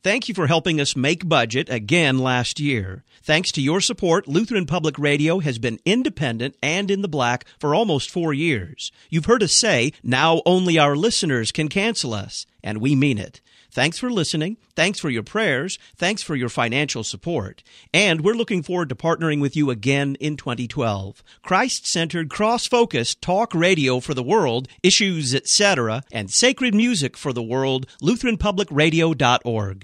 Thank you for helping us make budget again last year. Thanks to your support, Lutheran Public Radio has been independent and in the black for almost 4 years. You've heard us say, now only our listeners can cancel us, and we mean it. Thanks for listening. Thanks for your prayers. Thanks for your financial support. And we're looking forward to partnering with you again in 2012. Christ-centered, cross-focused talk radio for the world, issues, etc., and sacred music for the world, LutheranPublicRadio.org.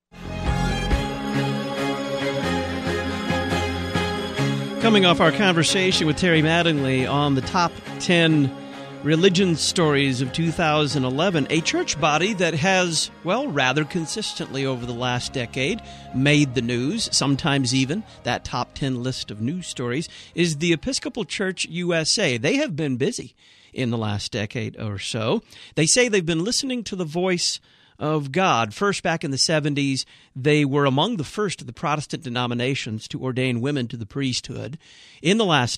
Coming off our conversation with Terry Mattingly on the top 10 religion stories of 2011, a church body that has, well, rather consistently over the last decade made the news, sometimes even that top 10 list of news stories, is the Episcopal Church USA. They have been busy in the last decade or so. They say they've been listening to the voice of God. First, back in the 70s, they were among the first of the Protestant denominations to ordain women to the priesthood. Within the last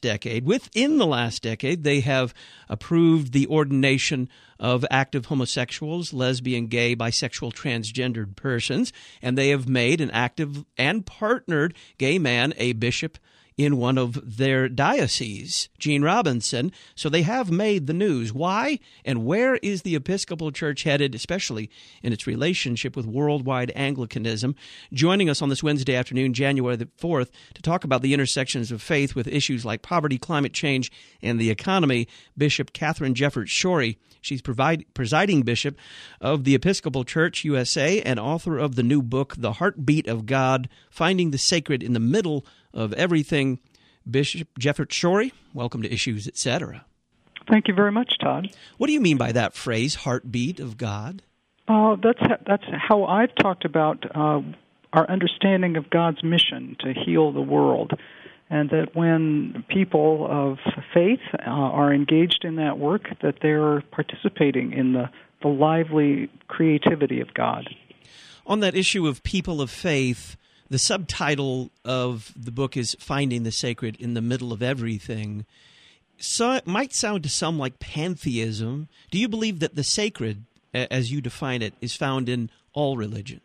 decade, they have approved the ordination of active homosexuals, lesbian, gay, bisexual, transgendered persons, and they have made an active and partnered gay man a bishop in one of their dioceses, Gene Robinson. So they have made the news. Why and where is the Episcopal Church headed, especially in its relationship with worldwide Anglicanism? Joining us on this Wednesday afternoon, January the 4th, to talk about the intersections of faith with issues like poverty, climate change, and the economy, Bishop Katharine Jefferts Schori. She's presiding bishop of the Episcopal Church USA and author of the new book, The Heartbeat of God, Finding the Sacred in the Middle of Everything. Bishop Jefferts Schori, welcome to Issues, Etc. Thank you very much, Todd. What do you mean by that phrase, heartbeat of God? That's how I've talked about our understanding of God's mission to heal the world, and that when people of faith are engaged in that work, that they're participating in the lively creativity of God. On that issue of people of faith, the subtitle of the book is Finding the Sacred in the Middle of Everything. So it might sound to some like pantheism. Do you believe that the sacred, as you define it, is found in all religions?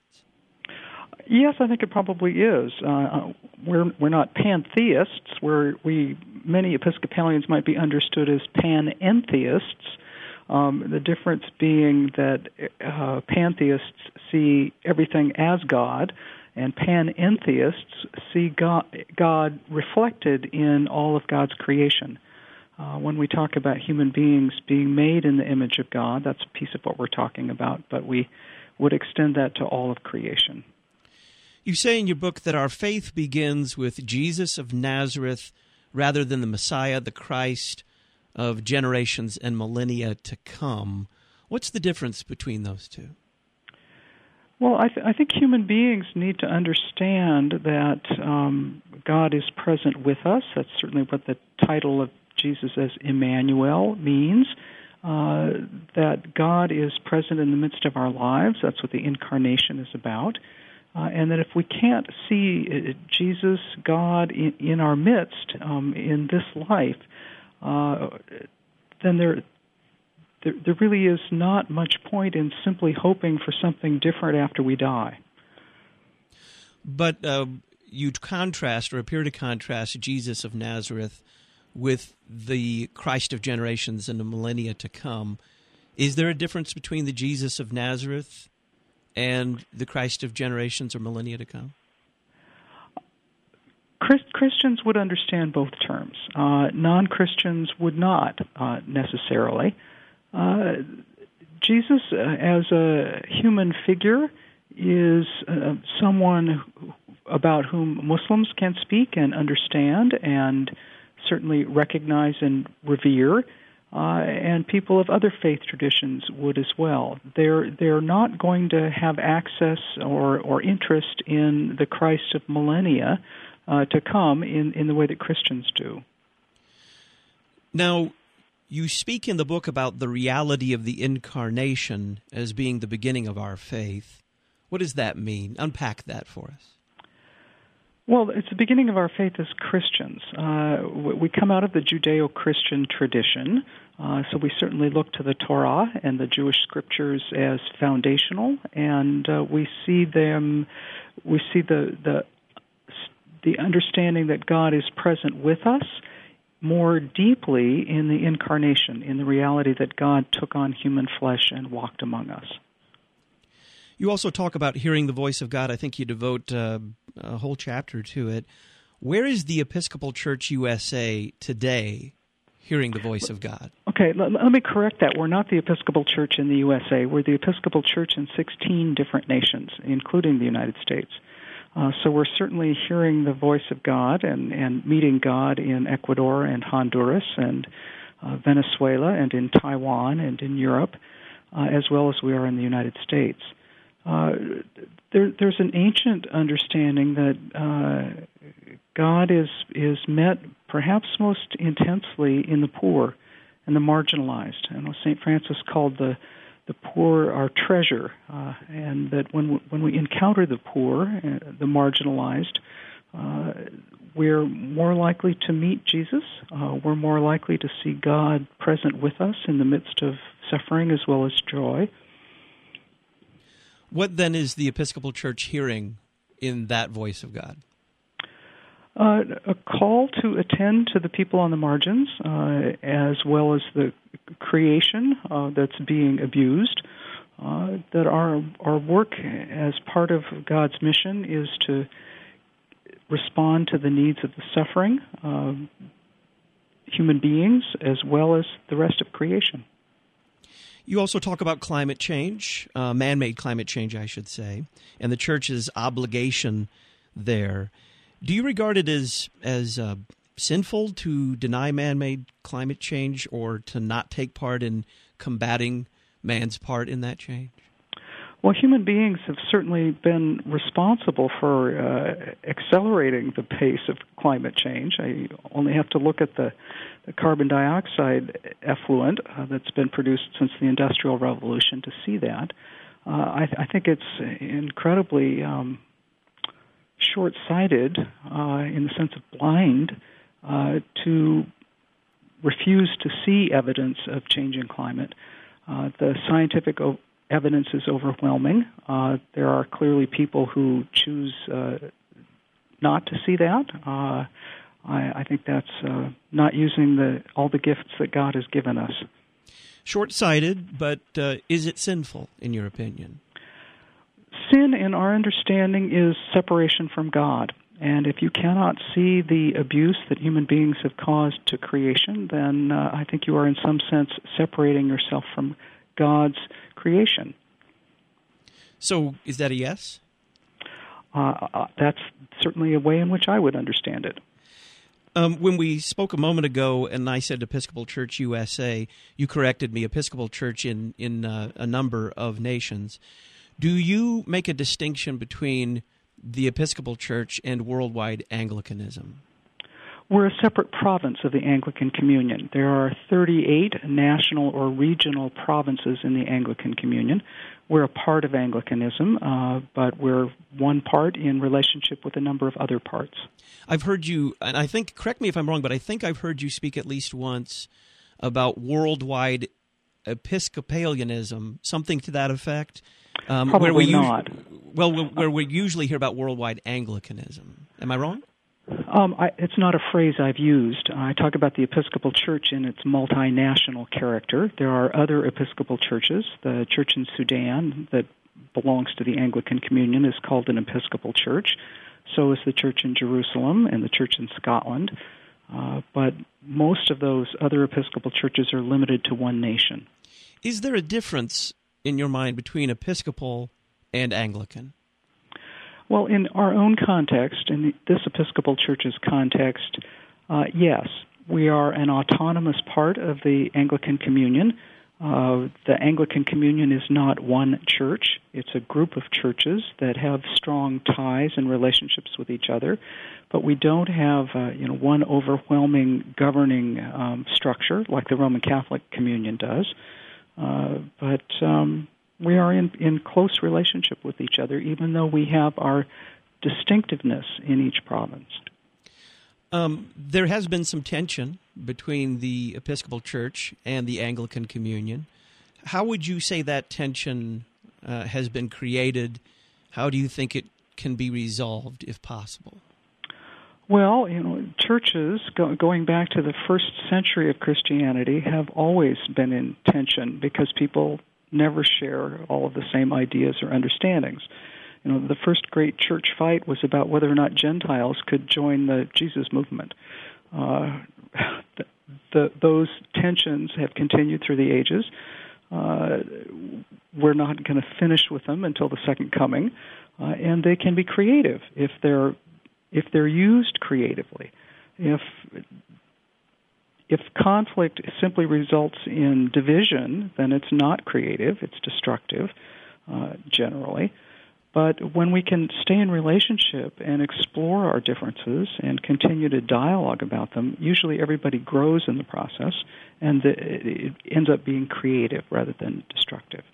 Yes, I think it probably is. We're not pantheists. Many Episcopalians might be understood as panentheists. The difference being that pantheists see everything as God, and panentheists see God reflected in all of God's creation. When we talk about human beings being made in the image of God, that's a piece of what we're talking about, but we would extend that to all of creation. You say in your book that our faith begins with Jesus of Nazareth rather than the Messiah, the Christ of generations and millennia to come. What's the difference between those two? Well, I think human beings need to understand that God is present with us. That's certainly what the title of Jesus as Emmanuel means, that God is present in the midst of our lives. That's what the incarnation is about. And that if we can't see Jesus, God, in our midst in this life, then there really is not much point in simply hoping for something different after we die. But you contrast, or appear to contrast, Jesus of Nazareth with the Christ of generations and the millennia to come. Is there a difference between the Jesus of Nazareth and the Christ of generations or millennia to come? Christians would understand both terms. Non-Christians would not necessarily. Jesus, as a human figure, is someone about whom Muslims can speak and understand and certainly recognize and revere, and people of other faith traditions would as well. They're not going to have access or interest in the Christ of millennia to come in the way that Christians do. Now, you speak in the book about the reality of the incarnation as being the beginning of our faith. What does that mean? Unpack that for us. Well, it's the beginning of our faith as Christians. We come out of the Judeo-Christian tradition, so we certainly look to the Torah and the Jewish scriptures as foundational, and we see them. We see the understanding that God is present with us more deeply in the incarnation, in the reality that God took on human flesh and walked among us. You also talk about hearing the voice of God. I think you devote a whole chapter to it. Where is the Episcopal Church USA today hearing the voice of God? Okay, let me correct that. We're not the Episcopal Church in the USA. We're the Episcopal Church in 16 different nations, including the United States. So we're certainly hearing the voice of God and meeting God in Ecuador and Honduras and Venezuela and in Taiwan and in Europe, as well as we are in the United States. There's an ancient understanding that God is met perhaps most intensely in the poor and the marginalized. And St. Francis called the poor our treasure, and that when we encounter the poor, the marginalized, we're more likely to meet Jesus. We're more likely to see God present with us in the midst of suffering as well as joy. What then is the Episcopal Church hearing in that voice of God? A call to attend to the people on the margins, as well as the creation that's being abused. That our work as part of God's mission is to respond to the needs of the suffering human beings as well as the rest of creation. You also talk about climate change, man-made climate change, I should say, and the Church's obligation there. Do you regard it as sinful to deny man-made climate change or to not take part in combating man's part in that change? Well, human beings have certainly been responsible for accelerating the pace of climate change. I only have to look at the carbon dioxide effluent that's been produced since the Industrial Revolution to see that. I think it's incredibly short-sighted, in the sense of blind, to refuse to see evidence of changing climate. The scientific evidence is overwhelming. There are clearly people who choose not to see that. I think that's not using all the gifts that God has given us. Short-sighted, but is it sinful, in your opinion? Sin, in our understanding, is separation from God. And if you cannot see the abuse that human beings have caused to creation, then I think you are in some sense separating yourself from God's creation. So is that a yes? That's certainly a way in which I would understand it. When we spoke a moment ago and I said Episcopal Church USA, you corrected me, Episcopal Church in a number of nations. Do you make a distinction between the Episcopal Church and worldwide Anglicanism? We're a separate province of the Anglican Communion. There are 38 national or regional provinces in the Anglican Communion. We're a part of Anglicanism, but we're one part in relationship with a number of other parts. I've heard you, and I think, correct me if I'm wrong, but I think I've heard you speak at least once about worldwide Episcopalianism, something to that effect. Probably not. Where we usually hear about worldwide Anglicanism. Am I wrong? It's not a phrase I've used. I talk about the Episcopal Church in its multinational character. There are other Episcopal churches. The church in Sudan that belongs to the Anglican Communion is called an Episcopal Church. So is the church in Jerusalem and the church in Scotland. But most of those other Episcopal churches are limited to one nation. Is there a difference in your mind between Episcopal and Anglican? Well, in our own context, in this Episcopal Church's context, yes. We are an autonomous part of the Anglican Communion. The Anglican Communion is not one church. It's a group of churches that have strong ties and relationships with each other, but we don't have one overwhelming governing structure like the Roman Catholic Communion does. But we are in close relationship with each other, even though we have our distinctiveness in each province. There has been some tension between the Episcopal Church and the Anglican Communion. How would you say that tension has been created? How do you think it can be resolved, if possible? Well, churches, going back to the first century of Christianity, have always been in tension because people never share all of the same ideas or understandings. The first great church fight was about whether or not Gentiles could join the Jesus movement. Those tensions have continued through the ages. We're not going to finish with them until the second coming, and they can be creative if they're used creatively. If conflict simply results in division, then it's not creative; it's destructive, generally. But when we can stay in relationship and explore our differences and continue to dialogue about them, usually everybody grows in the process, and it ends up being creative rather than destructive.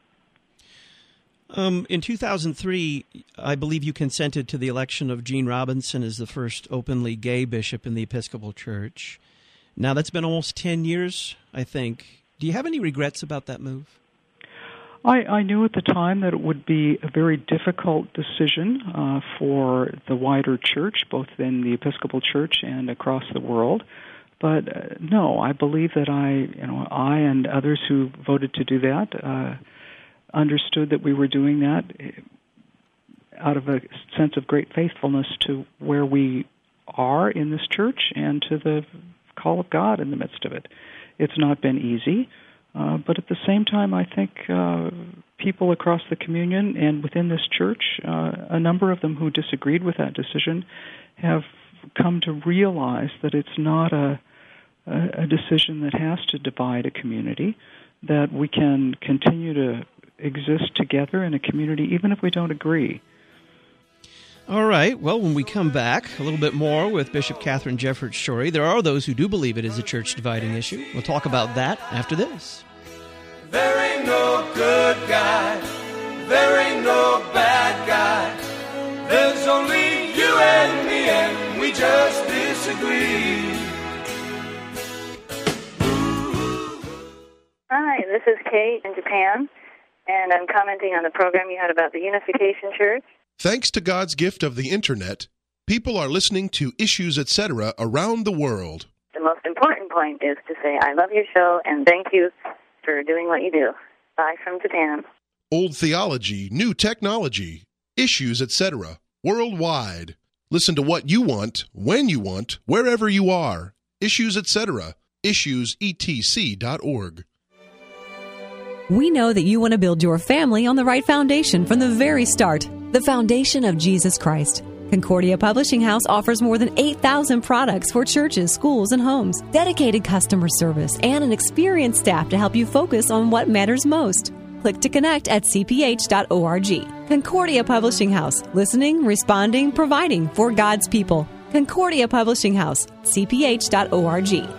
In 2003, I believe you consented to the election of Gene Robinson as the first openly gay bishop in the Episcopal Church. Now, that's been almost 10 years, I think. Do you have any regrets about that move? I knew at the time that it would be a very difficult decision for the wider church, both in the Episcopal Church and across the world. But no, I believe that I and others who voted to do that understood that we were doing that out of a sense of great faithfulness to where we are in this church and to the call of God in the midst of it. It's not been easy. But at the same time, I think people across the communion and within this church, a number of them who disagreed with that decision, have come to realize that it's not a decision that has to divide a community, that we can continue to exist together in a community even if we don't agree. All right. Well, when we come back, a little bit more with Bishop Katharine Jefferts Schori. There are those who do believe it is a church-dividing issue. We'll talk about that after this. There ain't no good guy. There ain't no bad guy. There's only you and me, and we just disagree. Hi, this is Kate in Japan, and I'm commenting on the program you had about the Unification Church. Thanks to God's gift of the Internet, people are listening to Issues, Etc. around the world. The most important point is to say, I love your show, and thank you for doing what you do. Bye from Japan. Old theology, new technology, Issues, Etc. worldwide. Listen to what you want, when you want, wherever you are. Issues, Etc. issuesetc.org. We know that you want to build your family on the right foundation from the very start, the foundation of Jesus Christ. Concordia Publishing House offers more than 8,000 products for churches, schools, and homes, dedicated customer service, and an experienced staff to help you focus on what matters most. Click to connect at cph.org. Concordia Publishing House, listening, responding, providing for God's people. Concordia Publishing House, cph.org.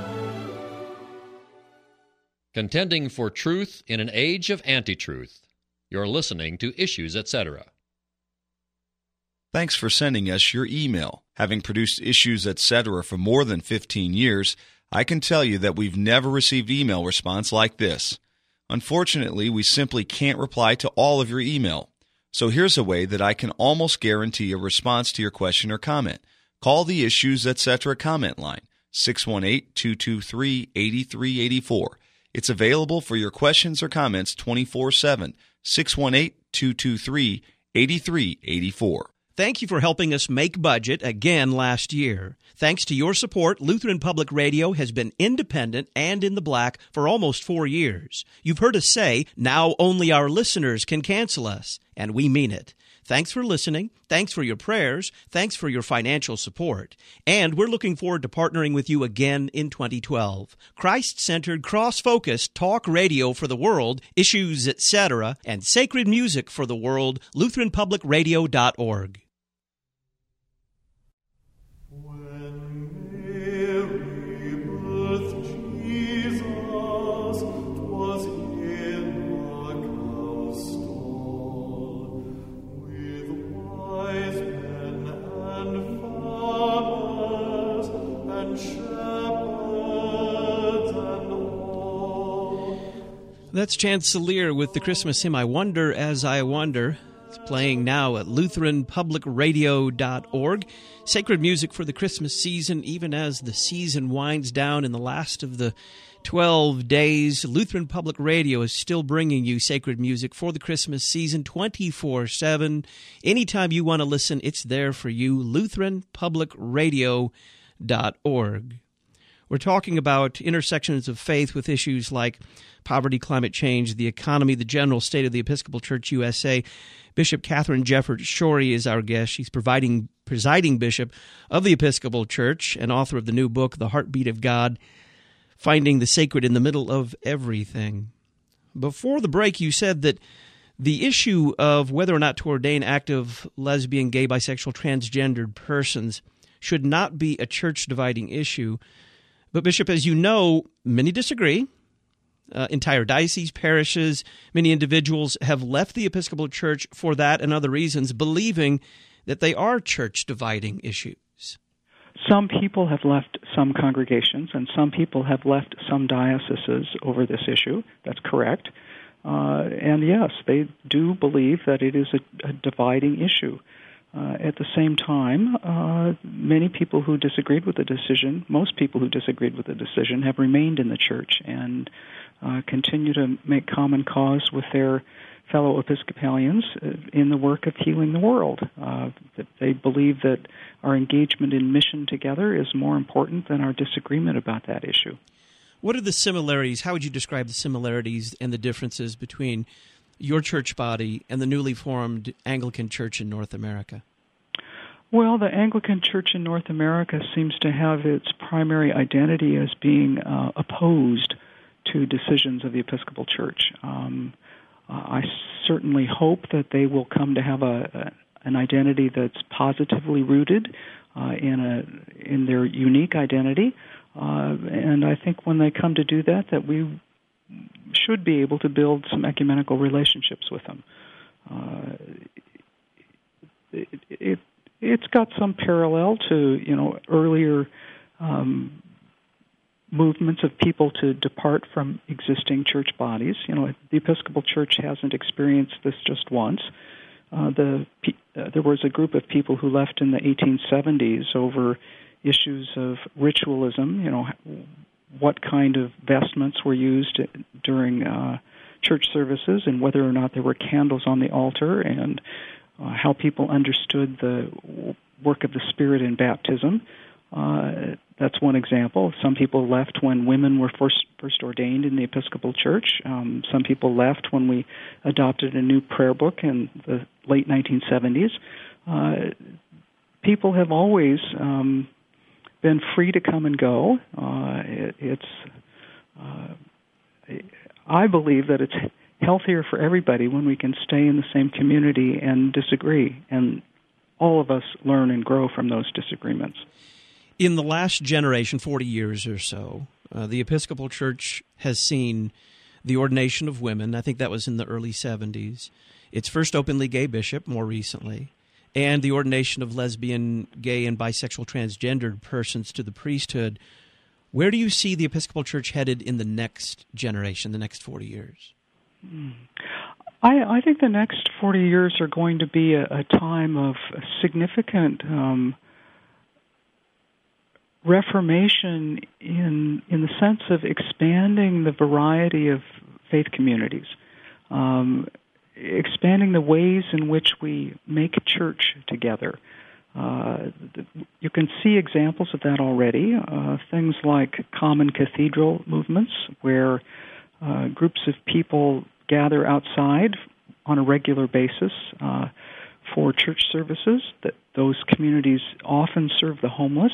Contending for truth in an age of anti-truth. You're listening to Issues, Etc. Thanks for sending us your email. Having produced Issues, Etc. for more than 15 years, I can tell you that we've never received email response like this. Unfortunately, we simply can't reply to all of your email. So here's a way that I can almost guarantee a response to your question or comment. Call the Issues, Etc. comment line, 618-223-8384. It's available for your questions or comments 24/7, 618-223-8384. Thank you for helping us make budget again last year. Thanks to your support, Lutheran Public Radio has been independent and in the black for almost 4 years. You've heard us say, now only our listeners can cancel us, and we mean it. Thanks for listening. Thanks for your prayers. Thanks for your financial support. And we're looking forward to partnering with you again in 2012. Christ-centered, cross-focused talk radio for the world, Issues, Etc., and sacred music for the world, LutheranPublicRadio.org. Wise men That's Chancellor with the Christmas hymn, I Wonder As I Wonder. It's playing now at LutheranPublicRadio.org. Sacred music for the Christmas season, even as the season winds down in the last of the 12 days. Lutheran Public Radio is still bringing you sacred music for the Christmas season 24/7. Anytime you want to listen, it's there for you. LutheranPublicRadio.org. We're talking about intersections of faith with issues like poverty, climate change, the economy, the general state of the Episcopal Church USA. Bishop Catherine Jefferts Schori is our guest. She's presiding bishop of the Episcopal Church and author of the new book, The Heartbeat of God, Finding the Sacred in the Middle of Everything. Before the break, you said that the issue of whether or not to ordain active lesbian, gay, bisexual, transgendered persons should not be a church-dividing issue. But, Bishop, as you know, many disagree. Entire dioceses, parishes, many individuals have left the Episcopal Church for that and other reasons, believing that they are church-dividing issues. Some people have left some congregations, and some people have left some dioceses over this issue. That's correct. And yes, they do believe that it is a dividing issue. At the same time, many people who disagreed with the decision, most people who disagreed with the decision, have remained in the church and continue to make common cause with their fellow Episcopalians in the work of healing the world. That they believe that our engagement in mission together is more important than our disagreement about that issue. What are the similarities? How would you describe the similarities and the differences between your church body and the newly formed Anglican Church in North America? Well, the Anglican Church in North America seems to have its primary identity as being opposed to decisions of the Episcopal Church. I certainly hope that they will come to have an identity that's positively rooted in their unique identity, and I think when they come to do that, that we should be able to build some ecumenical relationships with them. It's got some parallel to earlier movements of people to depart from existing church bodies. The Episcopal Church hasn't experienced this just once. There was a group of people who left in the 1870s over issues of ritualism, what kind of vestments were used during church services and whether or not there were candles on the altar, and how people understood the work of the Spirit in baptism. That's one example. Some people left when women were first ordained in the Episcopal Church. Some people left when we adopted a new prayer book in the late 1970s. People have always been free to come and go. I believe that it's healthier for everybody when we can stay in the same community and disagree, and all of us learn and grow from those disagreements. In the last generation, 40 years or so, the Episcopal Church has seen the ordination of women. I think that was in the early 70s. Its first openly gay bishop more recently, and the ordination of lesbian, gay, and bisexual transgendered persons to the priesthood. Where do you see the Episcopal Church headed in the next generation, the next 40 years? I think the next 40 years are going to be a time of significant reformation in the sense of expanding the variety of faith communities, expanding the ways in which we make church together. You can see examples of that already, things like common cathedral movements, where groups of people gather outside on a regular basis for church services. That those communities often serve the homeless,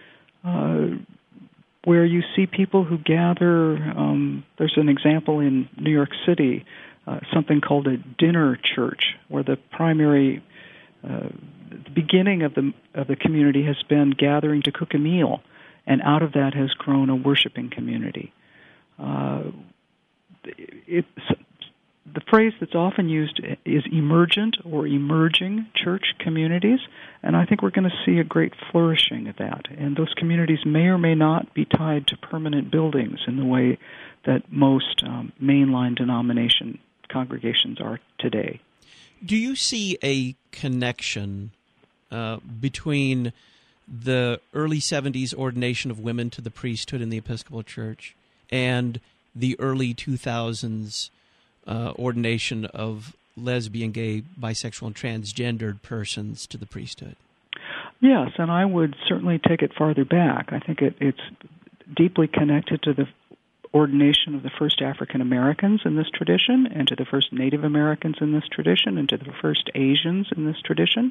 where you see people who gather. There's an example in New York City, something called a dinner church, where the primary the beginning of the community has been gathering to cook a meal, and out of that has grown a worshiping community. the phrase that's often used is emergent or emerging church communities, and I think we're going to see a great flourishing of that. And those communities may or may not be tied to permanent buildings in the way that most mainline denomination congregations are today. Do you see a connection between the early 70s ordination of women to the priesthood in the Episcopal Church and the early 2000s ordination of lesbian, gay, bisexual, and transgendered persons to the priesthood? Yes, and I would certainly take it farther back. I think it's deeply connected to the ordination of the first African Americans in this tradition, and to the first Native Americans in this tradition, and to the first Asians in this tradition.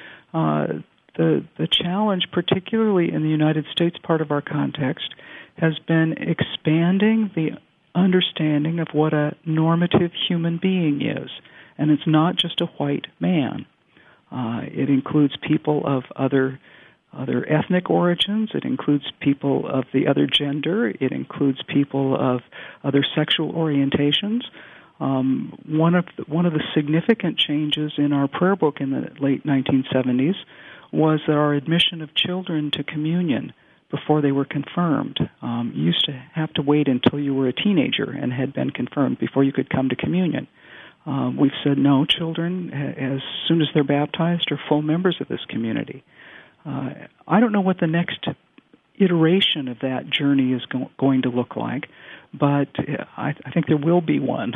The challenge, particularly in the United States part of our context, has been expanding the understanding of what a normative human being is. And it's not just a white man. It includes people of other ethnic origins. It includes people of the other gender. It includes people of other sexual orientations. One of the significant changes in our prayer book in the late 1970s was that our admission of children to communion before they were confirmed. You used to have to wait until you were a teenager and had been confirmed before you could come to communion. We've said no, children, as soon as they're baptized, are full members of this community. I don't know what the next iteration of that journey is going to look like, but I think there will be one.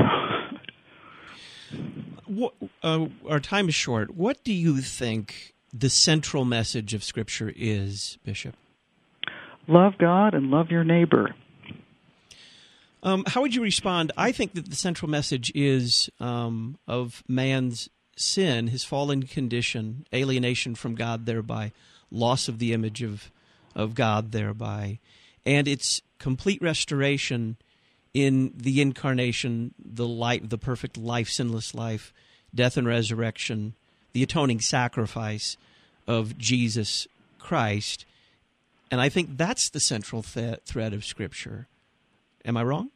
Our time is short. What do you think the central message of Scripture is, Bishop? Love God and love your neighbor. How would you respond? I think that the central message is of man's sin, his fallen condition, alienation from God thereby, loss of the image of God thereby, and its complete restoration in the incarnation, the perfect life, sinless life, death and resurrection, the atoning sacrifice of Jesus Christ. And I think that's the central thread of Scripture. Am I wrong?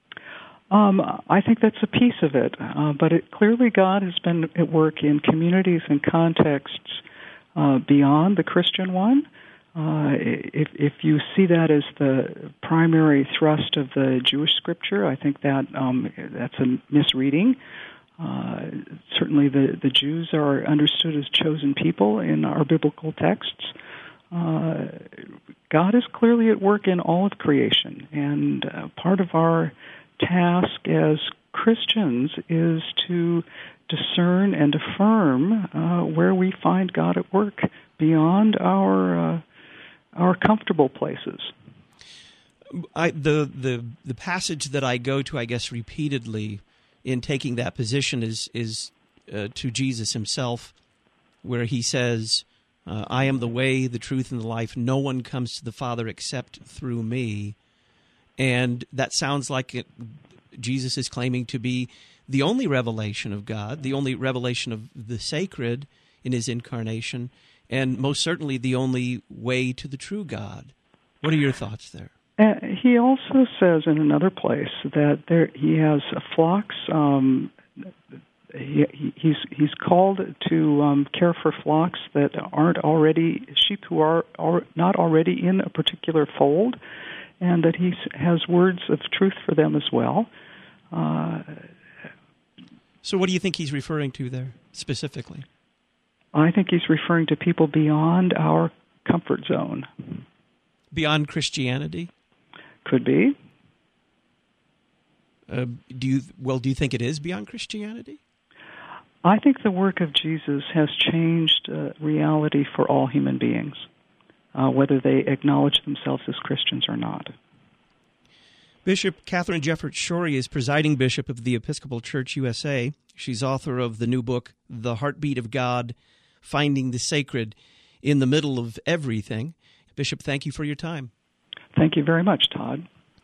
I think that's a piece of it. But clearly God has been at work in communities and contexts beyond the Christian one. If you see that as the primary thrust of the Jewish Scripture, I think that that's a misreading. Certainly the Jews are understood as chosen people in our biblical texts. God is clearly at work in all of creation, and part of our task as Christians is to discern and affirm where we find God at work beyond our comfortable places. The passage that I go to, I guess, repeatedly in taking that position is to Jesus himself, where he says, I am the way, the truth, and the life. No one comes to the Father except through me. And that sounds like Jesus is claiming to be the only revelation of God, the only revelation of the sacred in his incarnation, and most certainly the only way to the true God. What are your thoughts there? He also says in another place that he has flocks. He's called to care for flocks that aren't already sheep who are not already in a particular fold, and that he has words of truth for them as well. So what do you think he's referring to there specifically? I think he's referring to people beyond our comfort zone. Beyond Christianity? Could be. Do you think it is beyond Christianity? I think the work of Jesus has changed reality for all human beings, whether they acknowledge themselves as Christians or not. Bishop Katharine Jefferts Schori is presiding bishop of the Episcopal Church USA. She's author of the new book, The Heartbeat of God, Finding the Sacred in the Middle of Everything. Bishop, thank you for your time. Thank you very much, Todd.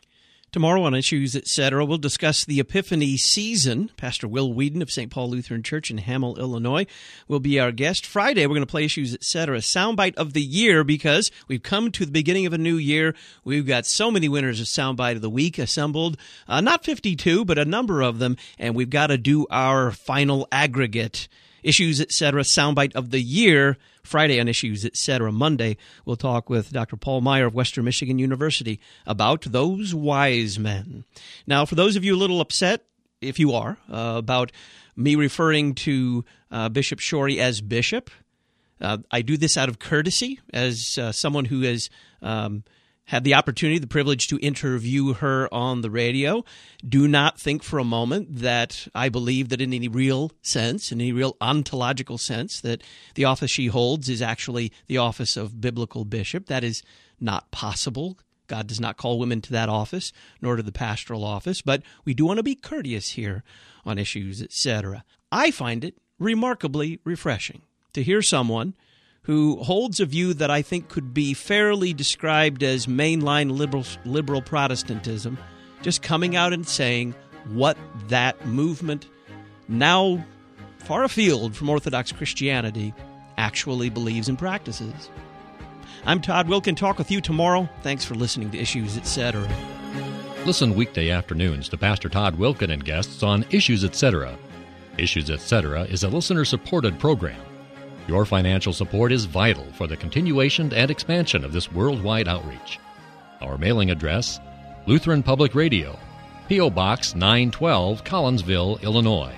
Tomorrow on Issues Etc., we'll discuss the Epiphany season. Pastor Will Whedon of St. Paul Lutheran Church in Hamel, Illinois, will be our guest. Friday, we're going to play Issues Etc., Soundbite of the Year, because we've come to the beginning of a new year. We've got so many winners of Soundbite of the Week assembled. Not 52, but a number of them, and we've got to do our final aggregate. Issues Etc., Soundbite of the Year, Friday on Issues Etc. Monday, we'll talk with Dr. Paul Meyer of Western Michigan University about those wise men. Now, for those of you a little upset, if you are, about me referring to Bishop Shorey as Bishop, I do this out of courtesy as someone who has had the opportunity, the privilege to interview her on the radio. Do not think for a moment that I believe that in any real sense, in any real ontological sense, that the office she holds is actually the office of biblical bishop. That is not possible. God does not call women to that office, nor to the pastoral office, but we do want to be courteous here on Issues, etc. I find it remarkably refreshing to hear someone who holds a view that I think could be fairly described as mainline liberal Protestantism, just coming out and saying what that movement, now far afield from Orthodox Christianity, actually believes and practices. I'm Todd Wilken. Talk with you tomorrow. Thanks for listening to Issues, Etc. Listen weekday afternoons to Pastor Todd Wilken and guests on Issues, Etc. Issues, Etc. is a listener-supported program. Your financial support is vital for the continuation and expansion of this worldwide outreach. Our mailing address, Lutheran Public Radio, P.O. Box 912, Collinsville, Illinois,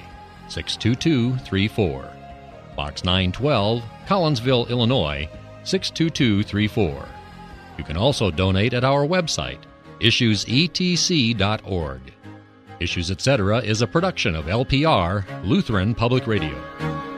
62234. Box 912, Collinsville, Illinois, 62234. You can also donate at our website, issuesetc.org. Issues Etc. is a production of LPR, Lutheran Public Radio.